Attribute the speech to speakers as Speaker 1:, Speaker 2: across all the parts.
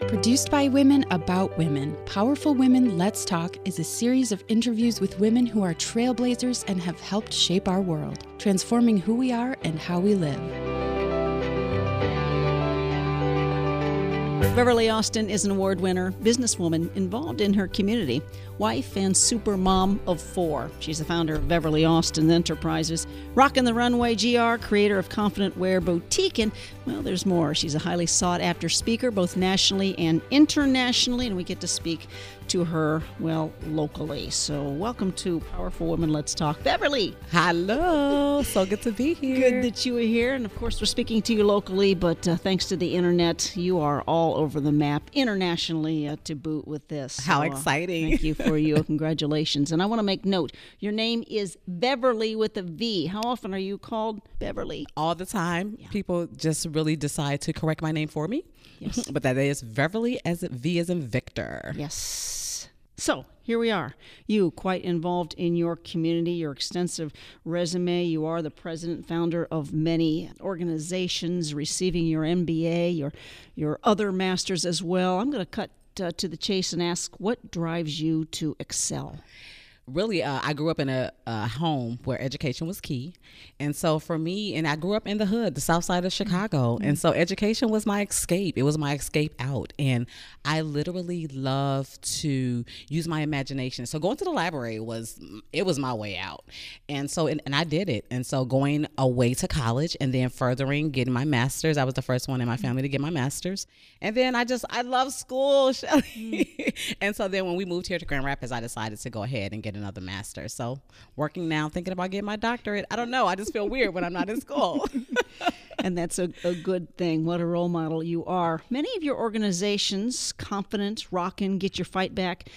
Speaker 1: Produced by women about women, Powerful Women Let's Talk is a series of interviews with women who are trailblazers and have helped shape our world, transforming who we are and how we live.
Speaker 2: Beverly Austin is an award winner, businesswoman involved in her community, wife and super mom of 4. She's the founder of Beverly Austin Enterprises, Rockin' the Runway GR, creator of Confident Wear Boutique, and, well, there's more. She's a highly sought-after speaker, both nationally and internationally, and we get to speak to her, well, locally. So welcome to Powerful Women Let's Talk. Beverly!
Speaker 3: Hello! So good to be here.
Speaker 2: Good that you are here, and of course we're speaking to you locally, but thanks to the internet, you are all over the map internationally to boot with this.
Speaker 3: How exciting.
Speaker 2: Thank you for you. Congratulations. And I want to make note, your name is Beverly with a V. How often are you called Beverly?
Speaker 3: All the time. Yeah. People just really decide to correct my name for me.
Speaker 2: Yes.
Speaker 3: But that is Beverly as V as in Victor.
Speaker 2: Yes. So here we are. You you involved in your community, your extensive resume. You are the president and founder of many organizations, receiving your MBA, your other masters as well. I'm going to cut to the chase and ask, what drives you to excel?
Speaker 3: Really, I grew up in a home where education was key. And so for me, and I grew up in the hood, the south side of Chicago. Mm-hmm. And so education was my escape. It was my escape out. And I literally love to use my imagination. So going to the library was my way out. And so, and I did it. And so going away to college and then furthering, getting my master's. I was the first one in my family to get my master's. And then I love school, Shelly. Mm-hmm. And so then when we moved here to Grand Rapids, I decided to go ahead and get another master. So working now, thinking about getting my doctorate. I don't know. I just feel weird when I'm not in school.
Speaker 2: And that's a good thing. What a role model you are. Many of your organizations, Confident, Rockin', Get Your Fight Back,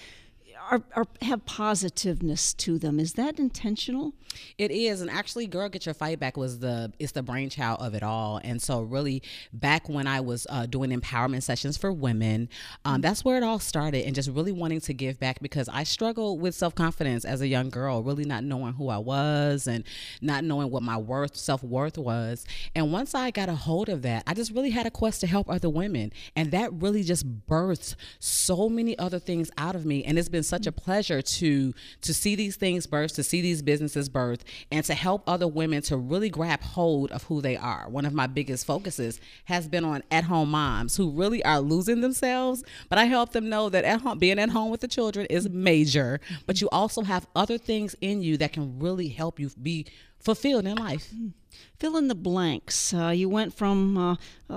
Speaker 2: have positiveness to them. Is that intentional?
Speaker 3: It is. And actually, Girl Get Your Fight Back it's the brainchild of it all. And so really back when I was doing empowerment sessions for women, that's where it all started, and just really wanting to give back, because I struggled with self-confidence as a young girl, really not knowing who I was and not knowing what my self-worth was. And once I got a hold of that, I just really had a quest to help other women. And that really just birthed so many other things out of me. And it's been such a pleasure to see these things birth, to see these businesses birth, and to help other women to really grab hold of who they are. One of my biggest focuses has been on at-home moms who really are losing themselves, but I help them know that being at home with the children is major, but you also have other things in you that can really help you be fulfilled in life.
Speaker 2: Fill in the blanks. You went from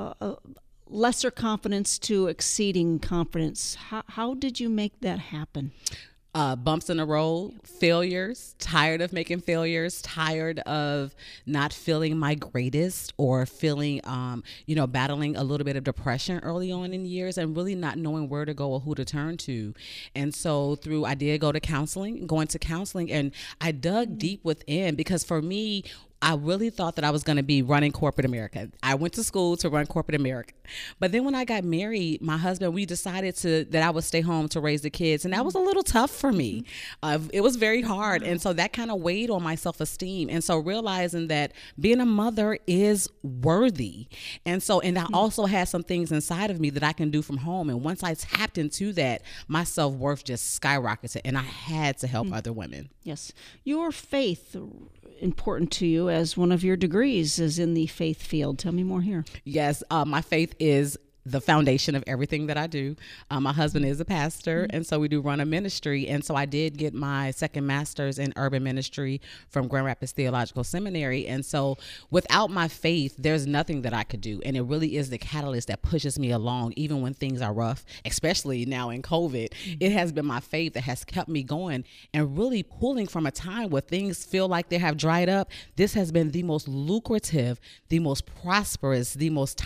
Speaker 2: lesser confidence to exceeding confidence. How did you make that happen?
Speaker 3: Bumps in the road, failures, tired of making failures, tired of not feeling my greatest, or feeling, battling a little bit of depression early on in years, and really not knowing where to go or who to turn to. And so I did going to counseling, and I dug deep within, because for me, I really thought that I was going to be running corporate America. I went to school to run corporate America. But then when I got married, my husband, we decided that I would stay home to raise the kids. And that was a little tough for me. It was very hard. And so that kind of weighed on my self-esteem. And so realizing that being a mother is worthy. And I also had some things inside of me that I can do from home. And once I tapped into that, my self-worth just skyrocketed. And I had to help other women.
Speaker 2: Yes. Your faith, important to you, as one of your degrees is in the faith field. Tell me more here.
Speaker 3: Yes, my faith is the foundation of everything that I do. My husband is a pastor, and so we do run a ministry. And so I did get my second master's in urban ministry from Grand Rapids Theological Seminary. And so without my faith, there's nothing that I could do. And it really is the catalyst that pushes me along, even when things are rough, especially now in COVID. It has been my faith that has kept me going, and really pulling from a time where things feel like they have dried up. This has been the most lucrative, the most prosperous,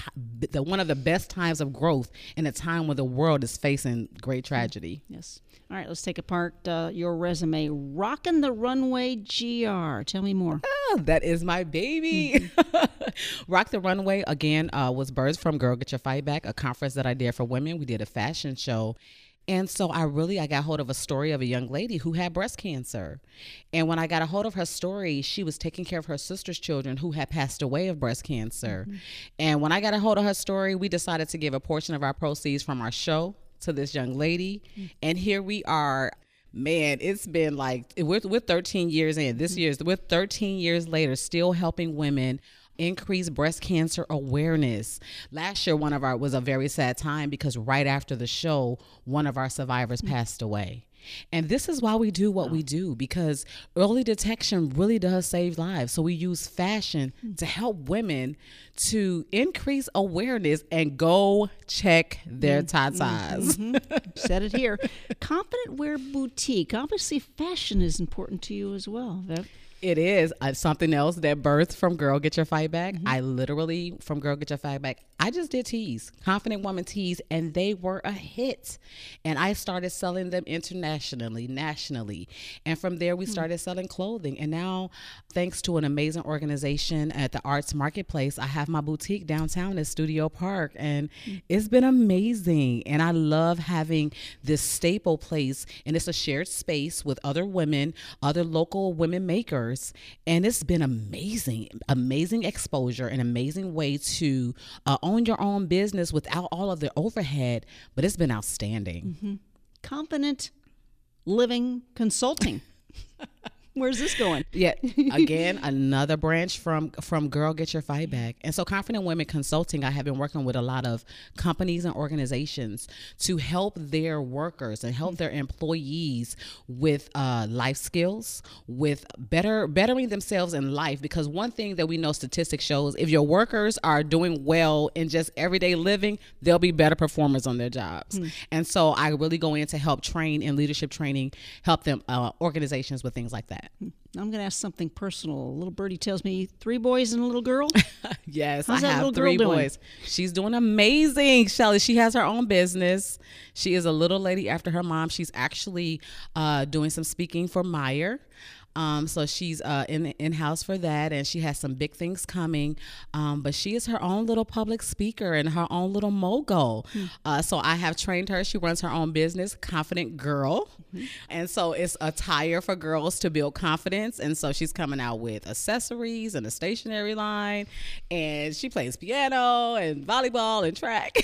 Speaker 3: one of the best times of growth in a time when the world is facing great tragedy.
Speaker 2: Yes. All right, let's take apart your resume. Rockin' the Runway GR. Tell me more.
Speaker 3: Oh, that is my baby. Rock the Runway, again, was birthed from Girl Get Your Fight Back, a conference that I did for women. We did a fashion show. And so I got hold of a story of a young lady who had breast cancer. And when I got a hold of her story, she was taking care of her sister's children who had passed away of breast cancer. And when I got a hold of her story, we decided to give a portion of our proceeds from our show to this young lady. And here we are. Man, it's been like, we're 13 years in. We're 13 years later, still helping women increase breast cancer awareness. Last year, was a very sad time because right after the show, one of our survivors passed away. And this is why we do what we do, because early detection really does save lives. So we use fashion to help women to increase awareness and go check their tatas.
Speaker 2: Said it here. Confident Wear Boutique. Obviously, fashion is important to you as well, Viv.
Speaker 3: It is something else that birthed from Girl Get Your Fight Back. I literally, from Girl Get Your Fight Back, I just did tees, Confident Woman tees, and they were a hit. And I started selling them internationally, nationally. And from there, we started selling clothing. And now, thanks to an amazing organization at the Arts Marketplace, I have my boutique downtown at Studio Park. And it's been amazing. And I love having this staple place. And it's a shared space with other women, other local women makers. And it's been amazing exposure, an amazing way to own your own business without all of the overhead, but it's been outstanding.
Speaker 2: Confident Living Consulting. Where's this going?
Speaker 3: Yeah, again, another branch from Girl Get Your Fight Back. And so Confident Women Consulting, I have been working with a lot of companies and organizations to help their workers and help their employees with life skills, with bettering themselves in life. Because one thing that we know statistics shows, if your workers are doing well in just everyday living, they'll be better performers on their jobs. And so I really go in to help train in leadership training, help them organizations with things like that.
Speaker 2: I'm going to ask something personal. A little birdie tells me 3 boys and a little girl.
Speaker 3: Yes,
Speaker 2: How's
Speaker 3: I have 3 boys. She's doing amazing, Shelly. She has her own business. She is a little lady after her mom. She's actually doing some speaking for Meyer. So she's in-house for that, and she has some big things coming. But she is her own little public speaker and her own little mogul. So I have trained her. She runs her own business, Confident Girl. And so it's attire for girls to build confidence. And so she's coming out with accessories and a stationery line. And she plays piano and volleyball and track.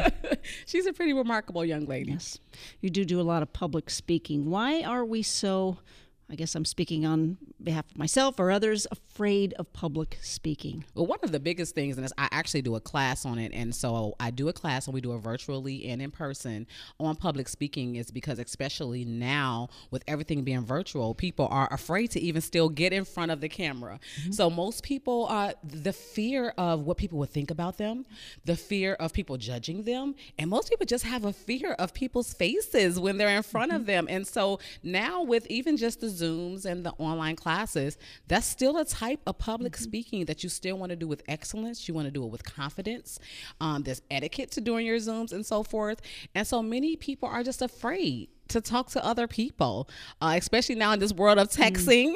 Speaker 3: She's a pretty remarkable young lady.
Speaker 2: Yes. You do a lot of public speaking. Why are we so, I guess I'm speaking on behalf of myself or others, afraid of public speaking?
Speaker 3: Well, one of the biggest things, and I actually do a class on it, and so I do a class, and we do it virtually and in person on public speaking, is because especially now with everything being virtual, people are afraid to even still get in front of the camera. So most people are the fear of what people would think about them, the fear of people judging them, and most people just have a fear of people's faces when they're in front of them. And so now with even just the Zooms and the online classes, that's still a type of public speaking that you still want to do with excellence. You want to do it with confidence. There's etiquette to doing your Zooms and so forth. And so many people are just afraid to talk to other people, especially now in this world of texting.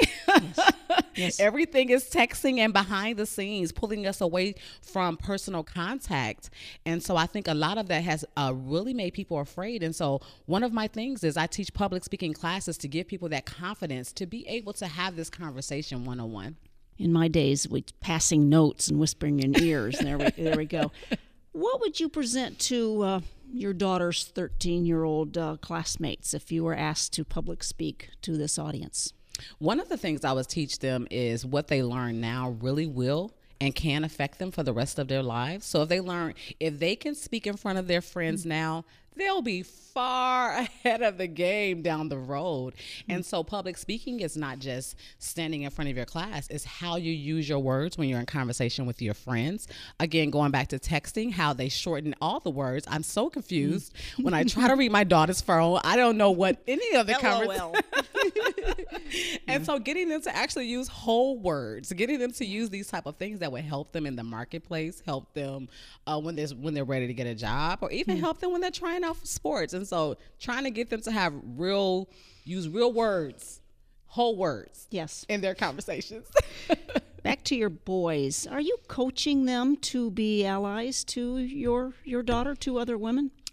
Speaker 3: Yes. Everything is texting and behind the scenes, pulling us away from personal contact. And so I think a lot of that has really made people afraid. And so one of my things is I teach public speaking classes to give people that confidence to be able to have this conversation one-on-one.
Speaker 2: In my days, we passing notes and whispering in ears. There we go. What would you present to your daughter's 13-year-old classmates if you were asked to public speak to this audience?
Speaker 3: One of the things I would teach them is what they learn now really will and can affect them for the rest of their lives. So if they can speak in front of their friends now, they'll be far ahead of the game down the road. And so public speaking is not just standing in front of your class, it's how you use your words when you're in conversation with your friends. Again, going back to texting, how they shorten all the words. I'm so confused. When I try to read my daughter's phone, I don't know what any of the conversations. And so getting them to actually use whole words, getting them to use these type of things that would help them in the marketplace, help them when they're ready to get a job, or even help them when they're trying out for sports. And so trying to get them to use real words, whole words,
Speaker 2: yes,
Speaker 3: in their conversations.
Speaker 2: Back to your boys. Are you coaching them to be allies to your daughter, to other women?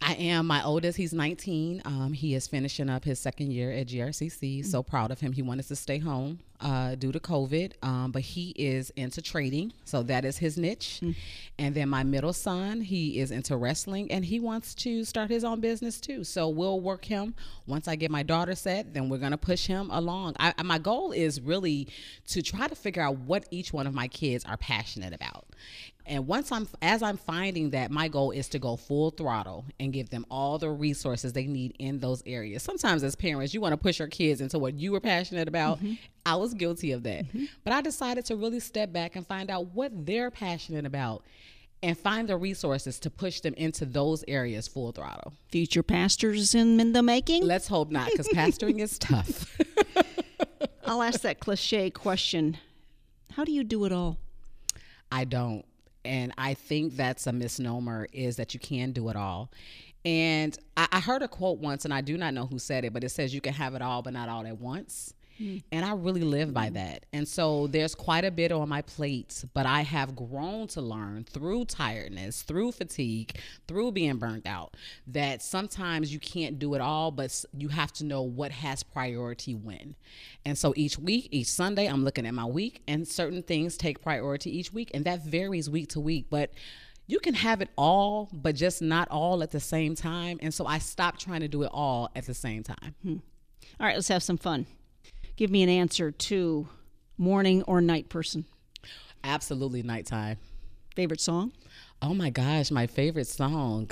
Speaker 3: I am. My oldest, he's 19. He is finishing up his second year at GRCC. So proud of him. He wanted to stay home due to COVID, but he is into trading. So that is his niche. And then my middle son, he is into wrestling, and he wants to start his own business too. So we'll work him. Once I get my daughter set, then we're going to push him along. My goal is really to try to figure out what each one of my kids are passionate about. And as I'm finding that, my goal is to go full throttle and give them all the resources they need in those areas. Sometimes as parents, you want to push your kids into what you were passionate about. I was guilty of that. But I decided to really step back and find out what they're passionate about and find the resources to push them into those areas full throttle.
Speaker 2: Future pastors in the making?
Speaker 3: Let's hope not, because pastoring is tough.
Speaker 2: I'll ask that cliche question. How do you do it all?
Speaker 3: I don't. And I think that's a misnomer, is that you can do it all. And I heard a quote once, and I do not know who said it, but it says you can have it all, but not all at once. And I really live by that. And so there's quite a bit on my plate, but I have grown to learn through tiredness, through fatigue, through being burnt out, that sometimes you can't do it all, but you have to know what has priority when. And so each week, each Sunday, I'm looking at my week, and certain things take priority each week, and that varies week to week. But you can have it all, but just not all at the same time. And so I stopped trying to do it all at the same time.
Speaker 2: All right, let's have some fun. Give me an answer to morning or night person.
Speaker 3: Absolutely nighttime.
Speaker 2: Favorite song?
Speaker 3: Oh my gosh, my favorite song.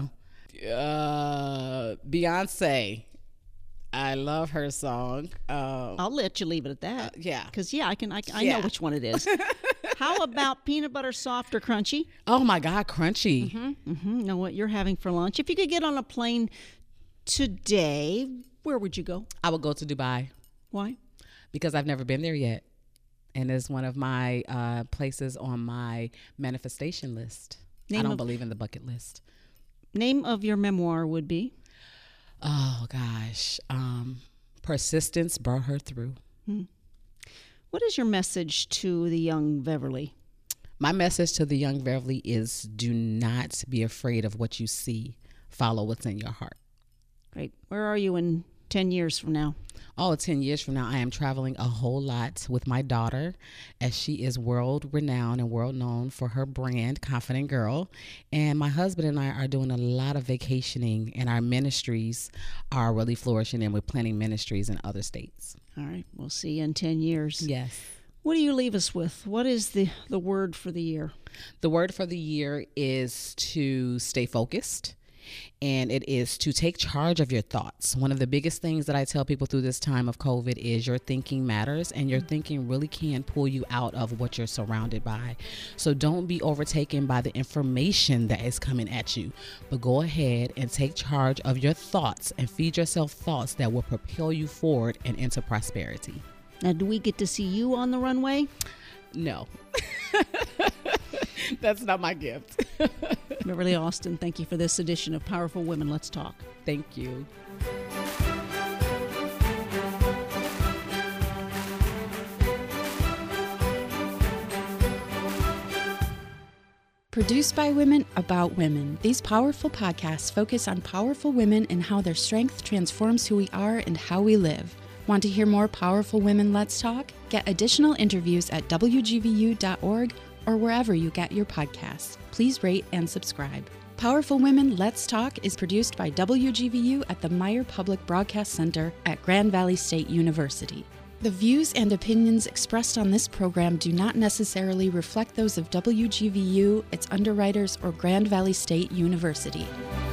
Speaker 3: Beyonce. I love her song.
Speaker 2: I'll let you leave it at that.
Speaker 3: Yeah.
Speaker 2: Because, I know which one it is. How about peanut butter soft or crunchy?
Speaker 3: Oh my God, crunchy.
Speaker 2: Know what you're having for lunch. If you could get on a plane today, where would you go?
Speaker 3: I would go to Dubai.
Speaker 2: Why?
Speaker 3: Because I've never been there yet. And it's one of my places on my manifestation list. I don't believe in the bucket list.
Speaker 2: Name of your memoir would be?
Speaker 3: Oh, gosh. Persistence brought her through.
Speaker 2: What is your message to the young Beverly?
Speaker 3: My message to the young Beverly is, do not be afraid of what you see. Follow what's in your heart.
Speaker 2: Great. Where are you in 10 years from now?
Speaker 3: 10 years from now, I am traveling a whole lot with my daughter, as she is world renowned and world known for her brand, Confident Girl. And my husband and I are doing a lot of vacationing, and our ministries are really flourishing, and we're planning ministries in other states.
Speaker 2: All right. We'll see you in 10 years.
Speaker 3: Yes.
Speaker 2: What do you leave us with? What is the word for the year?
Speaker 3: The word for the year is to stay focused. And it is to take charge of your thoughts. One of the biggest things that I tell people through this time of COVID is your thinking matters, and your thinking really can pull you out of what you're surrounded by. So don't be overtaken by the information that is coming at you, but go ahead and take charge of your thoughts and feed yourself thoughts that will propel you forward and into prosperity.
Speaker 2: Now, do we get to see you on the runway?
Speaker 3: No. That's not my gift.
Speaker 2: Beverly Austin, thank you for this edition of Powerful Women. Let's talk.
Speaker 3: Thank you.
Speaker 1: Produced by women, about women, these powerful podcasts focus on powerful women and how their strength transforms who we are and how we live. Want to hear more Powerful Women Let's Talk? Get additional interviews at WGVU.org or wherever you get your podcasts. Please rate and subscribe. Powerful Women Let's Talk is produced by WGVU at the Meyer Public Broadcast Center at Grand Valley State University. The views and opinions expressed on this program do not necessarily reflect those of WGVU, its underwriters, or Grand Valley State University.